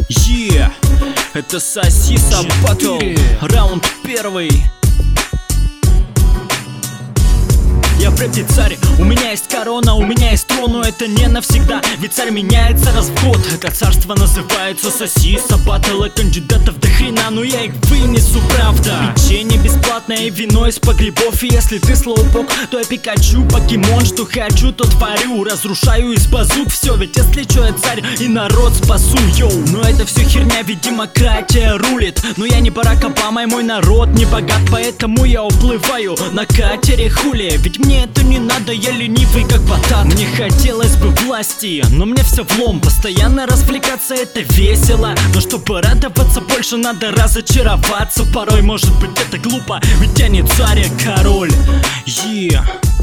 Это Сосиса Батл, раунд первый. Я в рэпе царь, у меня есть корона, у меня есть трон, но это не навсегда, ведь царь меняется раз в год. Это царство называется Сосиса Батл, и кандидатов до хрена, но я их вынесу, правда. Печенье бесплатное и вино из погребов, и если ты слоупок, то я Пикачу, покемон, что хочу, то творю. Разрушаю из базук все, ведь если чё, я царь и народ спасу, йоу. Но это все херня, ведь демократия рулит. Но я не Барак Обама, и мой народ не богат, поэтому я уплываю на катере хули. Ведь мне это не надо, я ленивый как батат. Мне хотелось бы власти, но мне все влом. Постоянно развлекаться это весело, но чтобы радоваться больше, надо разочароваться. Порой может быть это глупо, ведь я не царь, а король.